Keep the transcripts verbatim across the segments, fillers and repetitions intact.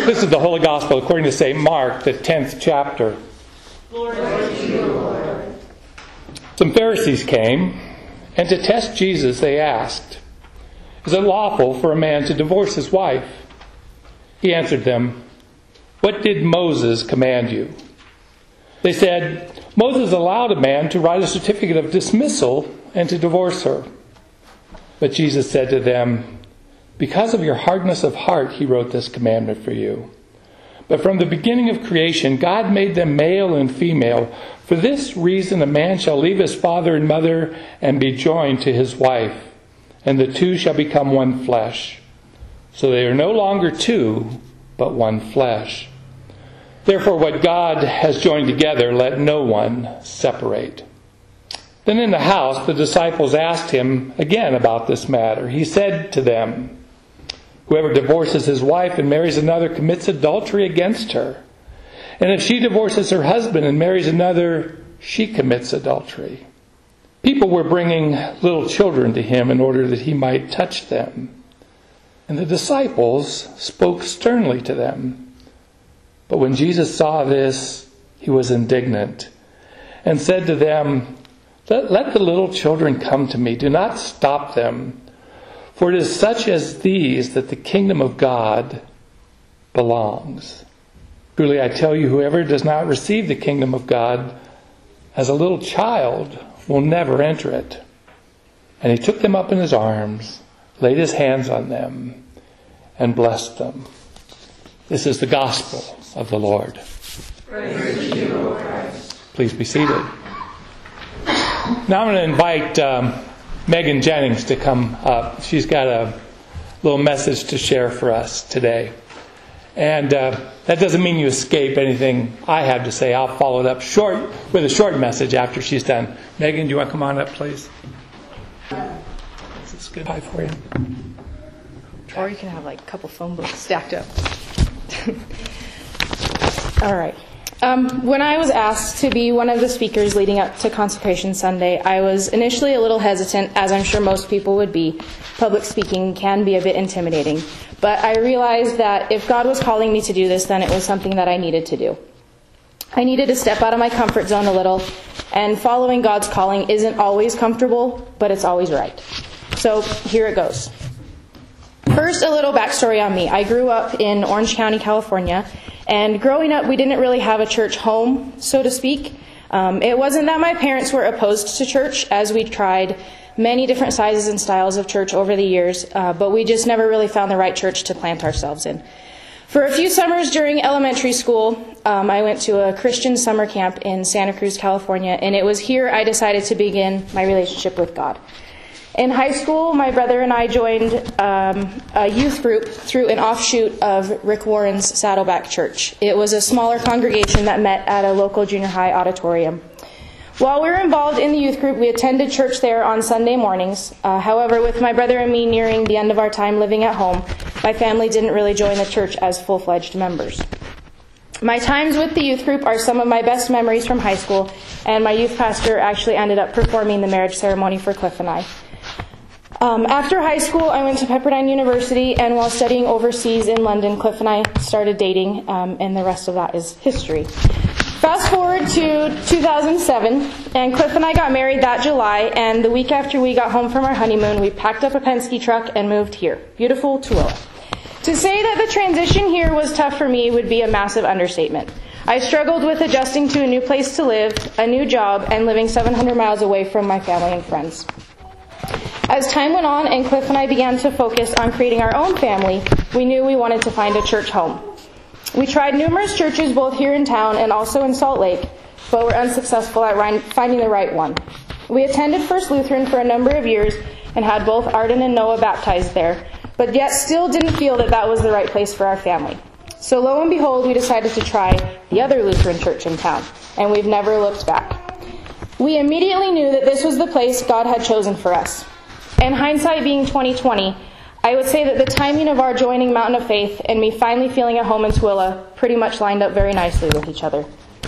This is the Holy Gospel according to Saint Mark, the tenth chapter. Glory to you, Lord. Some Pharisees came, and to test Jesus they asked, "Is it lawful for a man to divorce his wife?" He answered them, "What did Moses command you?" They said, "Moses allowed a man to write a certificate of dismissal and to divorce her." But Jesus said to them, "Because of your hardness of heart, he wrote this commandment for you. But from the beginning of creation, God made them male and female. For this reason, a man shall leave his father and mother and be joined to his wife, and the two shall become one flesh. So they are no longer two, but one flesh. Therefore, what God has joined together, let no one separate." Then in the house, the disciples asked him again about this matter. He said to them, "Whoever divorces his wife and marries another commits adultery against her. And if she divorces her husband and marries another, she commits adultery." People were bringing little children to him in order that he might touch them. And the disciples spoke sternly to them. But when Jesus saw this, he was indignant and said to them, Let, let the little children come to me. Do not stop them. For it is such as these that the kingdom of God belongs. Truly I tell you, whoever does not receive the kingdom of God as a little child will never enter it. And he took them up in his arms, laid his hands on them, and blessed them. This is the gospel of the Lord. Praise to you, Lord Christ. Please be seated. Now I'm going to invite um, Megan Jennings to come up. She's got a little message to share for us today. And uh, that doesn't mean you escape anything I have to say. I'll follow it up short with a short message after she's done. Megan, do you want to come on up, please? This is good. Hi for you. Or you can have like a couple phone books stacked up. All right. Um, when I was asked to be one of the speakers leading up to Consecration Sunday, I was initially a little hesitant, as I'm sure most people would be. Public speaking can be a bit intimidating. But I realized that if God was calling me to do this, then it was something that I needed to do. I needed to step out of my comfort zone a little, and following God's calling isn't always comfortable, but it's always right. So here it goes. First, a little backstory on me. I grew up in Orange County, California, and growing up, we didn't really have a church home, so to speak. Um, it wasn't that my parents were opposed to church, as we tried many different sizes and styles of church over the years, uh, but we just never really found the right church to plant ourselves in. For a few summers during elementary school, um, I went to a Christian summer camp in Santa Cruz, California, and it was here I decided to begin my relationship with God. In high school, my brother and I joined um, a youth group through an offshoot of Rick Warren's Saddleback Church. It was a smaller congregation that met at a local junior high auditorium. While we were involved in the youth group, we attended church there on Sunday mornings. Uh, however, with my brother and me nearing the end of our time living at home, my family didn't really join the church as full-fledged members. My times with the youth group are some of my best memories from high school, and my youth pastor actually ended up performing the marriage ceremony for Cliff and I. Um, after high school, I went to Pepperdine University, and while studying overseas in London, Cliff and I started dating, um, and the rest of that is history. Fast forward to two thousand seven, and Cliff and I got married that July, and the week after we got home from our honeymoon, we packed up a Penske truck and moved here, beautiful Tooele. To say that the transition here was tough for me would be a massive understatement. I struggled with adjusting to a new place to live, a new job, and living seven hundred miles away from my family and friends. As time went on and Cliff and I began to focus on creating our own family, we knew we wanted to find a church home. We tried numerous churches both here in town and also in Salt Lake, but were unsuccessful at finding the right one. We attended First Lutheran for a number of years and had both Arden and Noah baptized there, but yet still didn't feel that that was the right place for our family. So lo and behold, we decided to try the other Lutheran church in town, and we've never looked back. We immediately knew that this was the place God had chosen for us. And hindsight being twenty twenty, I would say that the timing of our joining Mountain of Faith and me finally feeling at home in Tooele pretty much lined up very nicely with each other.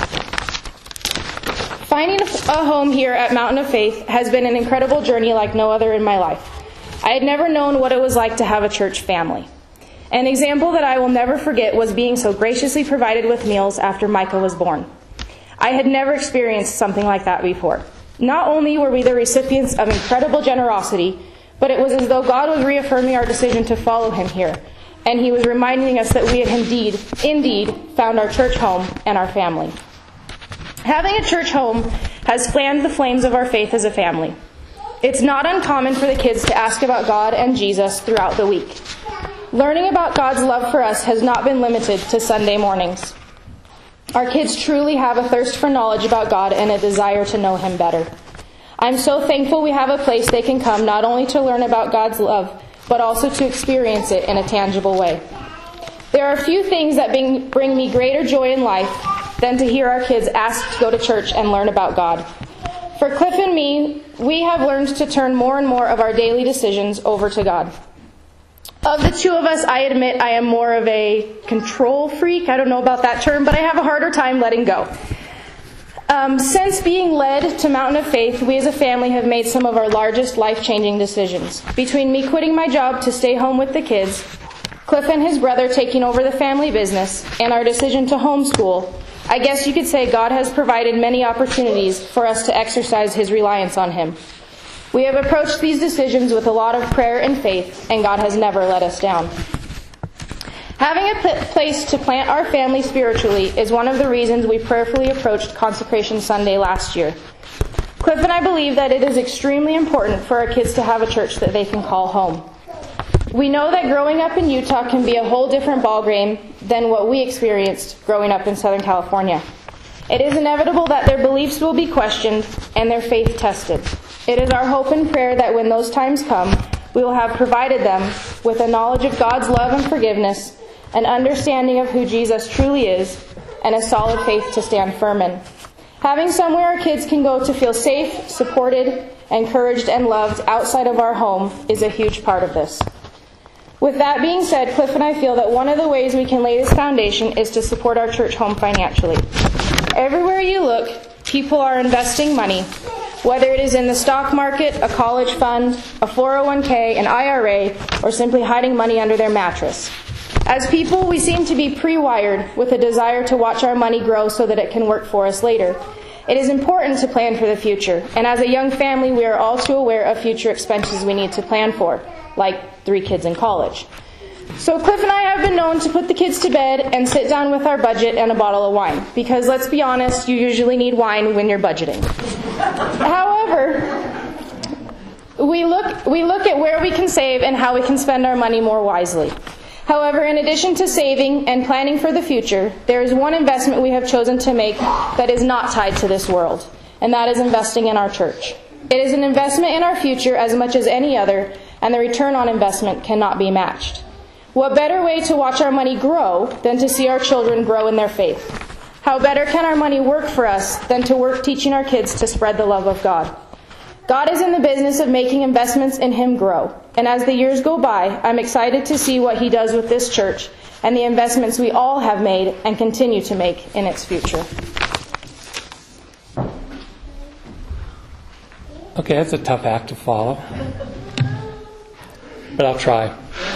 Finding a home here at Mountain of Faith has been an incredible journey like no other in my life. I had never known what it was like to have a church family. An example that I will never forget was being so graciously provided with meals after Micah was born. I had never experienced something like that before. Not only were we the recipients of incredible generosity, but it was as though God was reaffirming our decision to follow him here, and he was reminding us that we had indeed, indeed found our church home and our family. Having a church home has fanned the flames of our faith as a family. It's not uncommon for the kids to ask about God and Jesus throughout the week. Learning about God's love for us has not been limited to Sunday mornings. Our kids truly have a thirst for knowledge about God and a desire to know him better. I'm so thankful we have a place they can come not only to learn about God's love, but also to experience it in a tangible way. There are few things that bring, bring me greater joy in life than to hear our kids ask to go to church and learn about God. For Cliff and me, we have learned to turn more and more of our daily decisions over to God. Of the two of us, I admit I am more of a control freak. I don't know about that term, but I have a harder time letting go. Um, since being led to Mountain of Faith, we as a family have made some of our largest life-changing decisions. Between me quitting my job to stay home with the kids, Cliff and his brother taking over the family business, and our decision to homeschool, I guess you could say God has provided many opportunities for us to exercise his reliance on him. We have approached these decisions with a lot of prayer and faith, and God has never let us down. Having a pl- place to plant our family spiritually is one of the reasons we prayerfully approached Consecration Sunday last year. Cliff and I believe that it is extremely important for our kids to have a church that they can call home. We know that growing up in Utah can be a whole different ballgame than what we experienced growing up in Southern California. It is inevitable that their beliefs will be questioned and their faith tested. It is our hope and prayer that when those times come, we will have provided them with a knowledge of God's love and forgiveness, an understanding of who Jesus truly is, and a solid faith to stand firm in. Having somewhere our kids can go to feel safe, supported, encouraged, and loved outside of our home is a huge part of this. With that being said, Cliff and I feel that one of the ways we can lay this foundation is to support our church home financially. Everywhere you look, people are investing money, whether it is in the stock market, a college fund, a four oh one k, an I R A, or simply hiding money under their mattress. As people, we seem to be pre-wired with a desire to watch our money grow so that it can work for us later. It is important to plan for the future, and as a young family, we are all too aware of future expenses we need to plan for, like three kids in college. So Cliff and I have been known to put the kids to bed and sit down with our budget and a bottle of wine, because let's be honest, you usually need wine when you're budgeting. However, we look, we look at where we can save and how we can spend our money more wisely. However, in addition to saving and planning for the future, there is one investment we have chosen to make that is not tied to this world, and that is investing in our church. It is an investment in our future as much as any other, and the return on investment cannot be matched. What better way to watch our money grow than to see our children grow in their faith? How better can our money work for us than to work teaching our kids to spread the love of God? God is in the business of making investments in him grow. And as the years go by, I'm excited to see what he does with this church and the investments we all have made and continue to make in its future. Okay, that's a tough act to follow. But I'll try.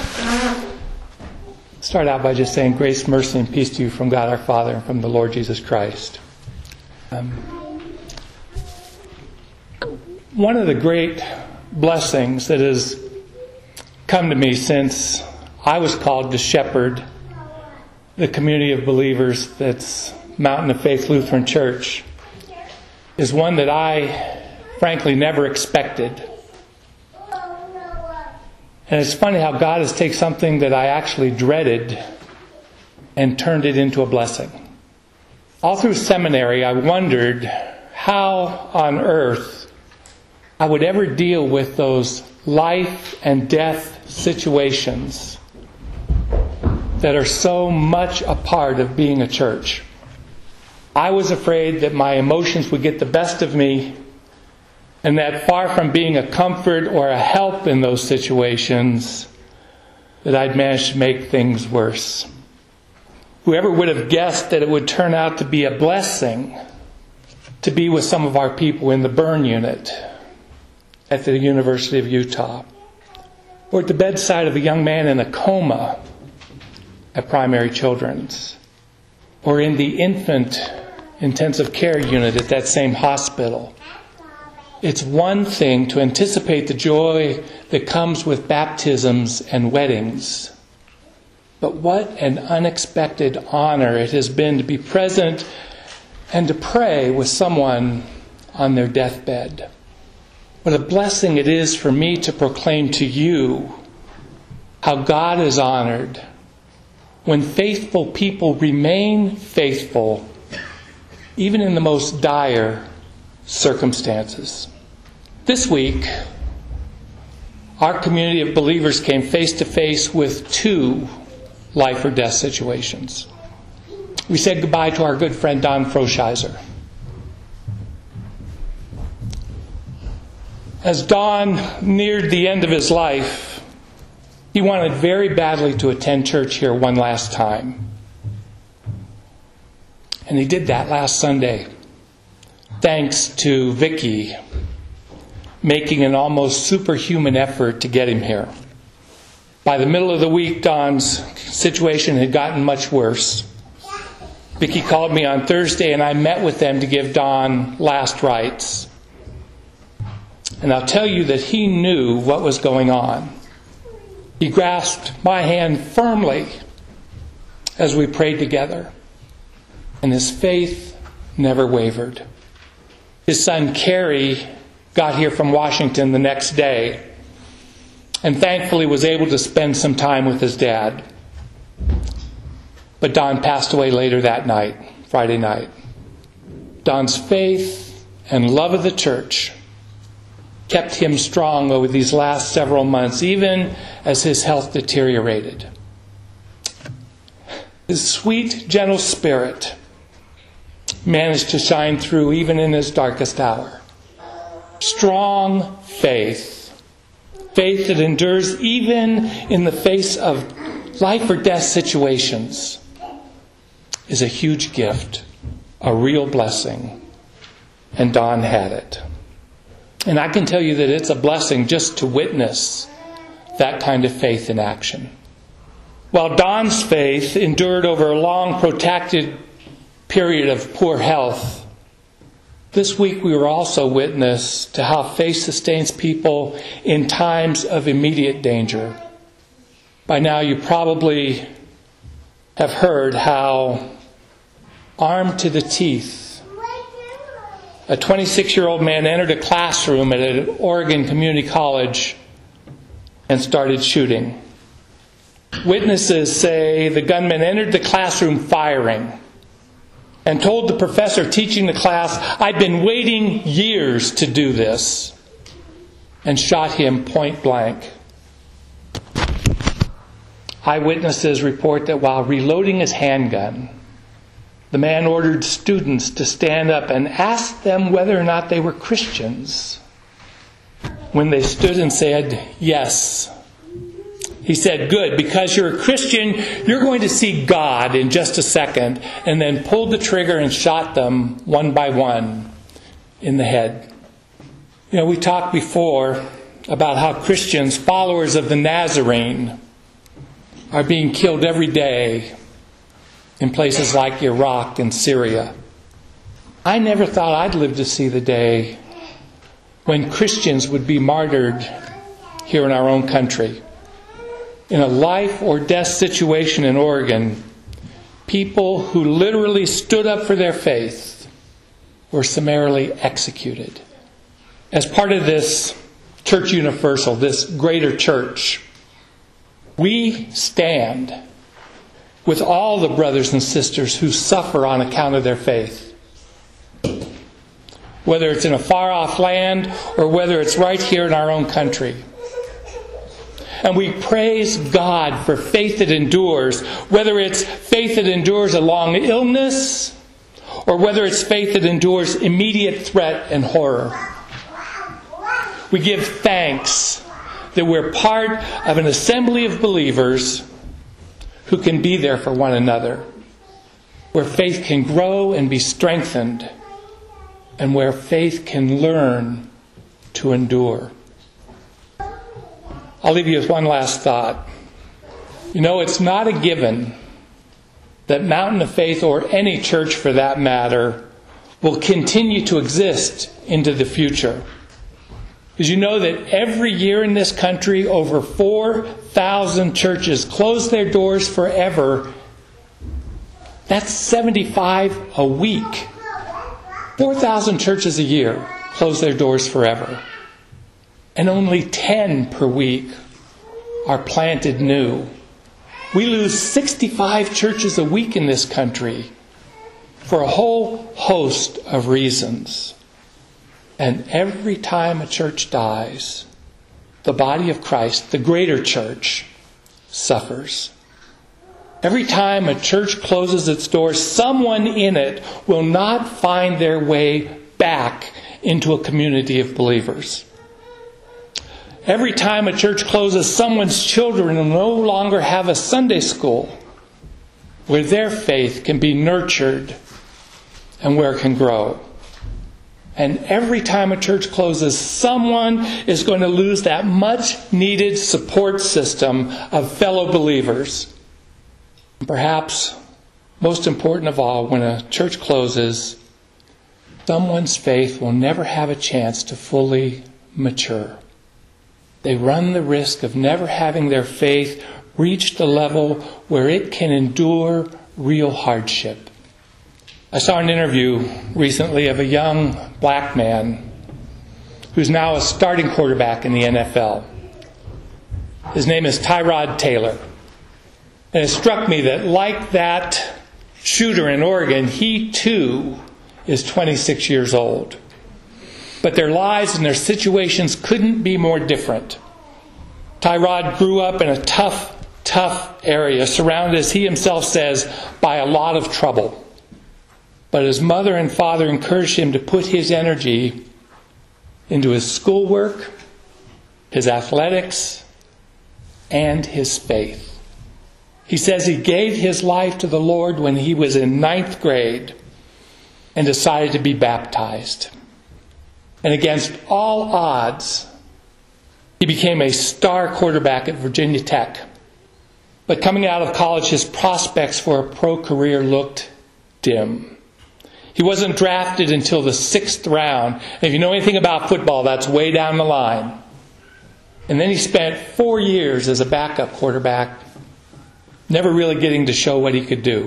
Start out by just saying grace, mercy, and peace to you from God our Father and from the Lord Jesus Christ. Um, one of the great blessings that has come to me since I was called to shepherd the community of believers that's Mountain of Faith Lutheran Church is one that I frankly never expected. And it's funny how God has taken something that I actually dreaded and turned it into a blessing. All through seminary, I wondered how on earth I would ever deal with those life and death situations that are so much a part of being a church. I was afraid that my emotions would get the best of me, and that far from being a comfort or a help in those situations, that I'd manage to make things worse. Whoever would have guessed that it would turn out to be a blessing to be with some of our people in the burn unit at the University of Utah, or at the bedside of a young man in a coma at Primary Children's or in the infant intensive care unit at that same hospital. It's one thing to anticipate the joy that comes with baptisms and weddings. But what an unexpected honor it has been to be present and to pray with someone on their deathbed. What a blessing it is for me to proclaim to you how God is honored when faithful people remain faithful, even in the most dire circumstances. This week, our community of believers came face to face with two life or death situations. We said goodbye to our good friend Don Froscheiser. As Don neared the end of his life, he wanted very badly to attend church here one last time. And he did that last Sunday, thanks to Vicky making an almost superhuman effort to get him here. By the middle of the week, Don's situation had gotten much worse. Vicky called me on Thursday, and I met with them to give Don last rites. And I'll tell you that he knew what was going on. He grasped my hand firmly as we prayed together, and his faith never wavered. His son Kerry got here from Washington the next day and thankfully was able to spend some time with his dad. But Don passed away later that night, Friday night. Don's faith and love of the church kept him strong over these last several months, even as his health deteriorated. His sweet, gentle spirit managed to shine through even in his darkest hour. Strong faith, faith that endures even in the face of life or death situations, is a huge gift, a real blessing, and Don had it. And I can tell you that it's a blessing just to witness that kind of faith in action. While Don's faith endured over a long, protracted period of poor health, this week we were also witness to how faith sustains people in times of immediate danger. By now you probably have heard how, armed to the teeth, a twenty-six-year-old man entered a classroom at an Oregon community college and started shooting. Witnesses say the gunman entered the classroom firing and told the professor teaching the class, "I've been waiting years to do this," and shot him point blank. Eyewitnesses report that while reloading his handgun, the man ordered students to stand up and ask them whether or not they were Christians. When they stood and said, "Yes," he said, "Good, because you're a Christian, you're going to see God in just a second," and then pulled the trigger and shot them one by one in the head. You know, we talked before about how Christians, followers of the Nazarene, are being killed every day in places like Iraq and Syria. I never thought I'd live to see the day when Christians would be martyred here in our own country. In a life or death situation in Oregon, people who literally stood up for their faith were summarily executed. As part of this Church Universal, this greater church, we stand with all the brothers and sisters who suffer on account of their faith. Whether it's in a far-off land or whether it's right here in our own country. And we praise God for faith that endures, whether it's faith that endures a long illness or whether it's faith that endures immediate threat and horror. We give thanks that we're part of an assembly of believers who can be there for one another, where faith can grow and be strengthened, and where faith can learn to endure. I'll leave you with one last thought. You know, it's not a given that Mountain of Faith, or any church for that matter, will continue to exist into the future. Did you know that every year in this country, over four thousand churches close their doors forever? That's seventy-five a week. four thousand churches a year close their doors forever. And only ten per week are planted new. We lose sixty-five churches a week in this country for a whole host of reasons. And every time a church dies, the body of Christ, the greater church, suffers. Every time a church closes its doors, someone in it will not find their way back into a community of believers. Every time a church closes, someone's children will no longer have a Sunday school where their faith can be nurtured and where it can grow. And every time a church closes, someone is going to lose that much needed support system of fellow believers. Perhaps most important of all, when a church closes, someone's faith will never have a chance to fully mature. They run the risk of never having their faith reach the level where it can endure real hardship. I saw an interview recently of a young black man who's now a starting quarterback in the N F L. His name is Tyrod Taylor. And it struck me that, like that shooter in Oregon, he too is twenty-six years old. But their lives and their situations couldn't be more different. Tyrod grew up in a tough, tough area, surrounded, as he himself says, by a lot of trouble. But his mother and father encouraged him to put his energy into his schoolwork, his athletics, and his faith. He says he gave his life to the Lord when he was in ninth grade and decided to be baptized. And against all odds, he became a star quarterback at Virginia Tech. But coming out of college, his prospects for a pro career looked dim. He wasn't drafted until the sixth round. And if you know anything about football, that's way down the line. And then he spent four years as a backup quarterback, never really getting to show what he could do.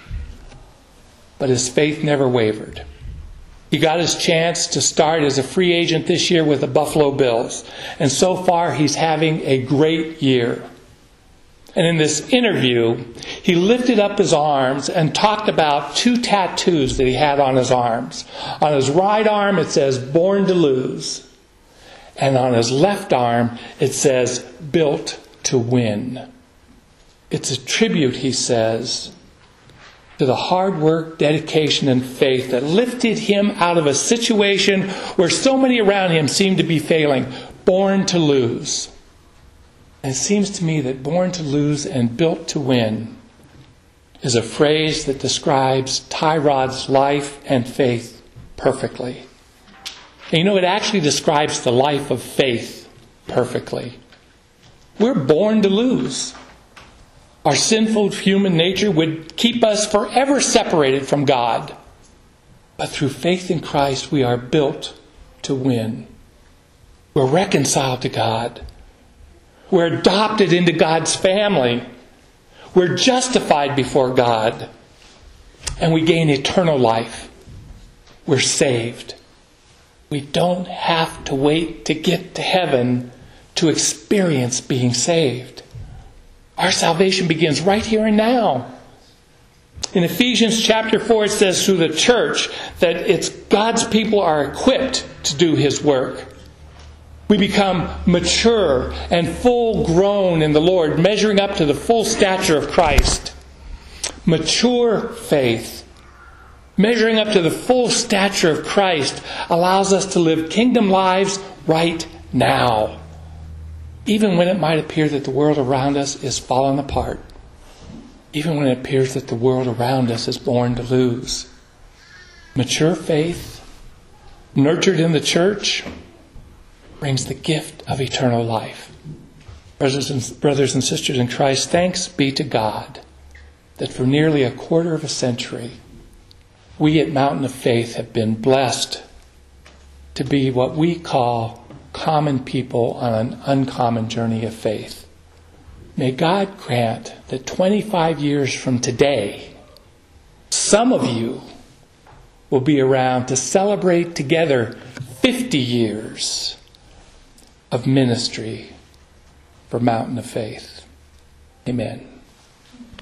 But his faith never wavered. He got his chance to start as a free agent this year with the Buffalo Bills. And so far, he's having a great year. And in this interview, he lifted up his arms and talked about two tattoos that he had on his arms. On his right arm, it says, "Born to Lose." And on his left arm, it says, "Built to Win." It's a tribute, he says, to the hard work, dedication, and faith that lifted him out of a situation where so many around him seemed to be failing. Born to lose. And it seems to me that born to lose and built to win is a phrase that describes Tyrod's life and faith perfectly. And you know, it actually describes the life of faith perfectly. We're born to lose. Our sinful human nature would keep us forever separated from God. But through faith in Christ, we are built to win. We're reconciled to God. We're adopted into God's family. We're justified before God. And we gain eternal life. We're saved. We don't have to wait to get to heaven to experience being saved. Our salvation begins right here and now. In Ephesians chapter four, it says through the church that it's God's people are equipped to do His work. We become mature and full grown in the Lord, measuring up to the full stature of Christ. Mature faith, measuring up to the full stature of Christ, allows us to live kingdom lives right now. Even when it might appear that the world around us is falling apart. Even when it appears that the world around us is born to lose. Mature faith, nurtured in the church, brings the gift of eternal life. Brothers and, brothers and sisters in Christ, thanks be to God that for nearly a quarter of a century, we at Mountain of Faith have been blessed to be what we call common people on an uncommon journey of faith. May God grant that twenty-five years from today, some of you will be around to celebrate together fifty years of ministry for Mountain of Faith. Amen.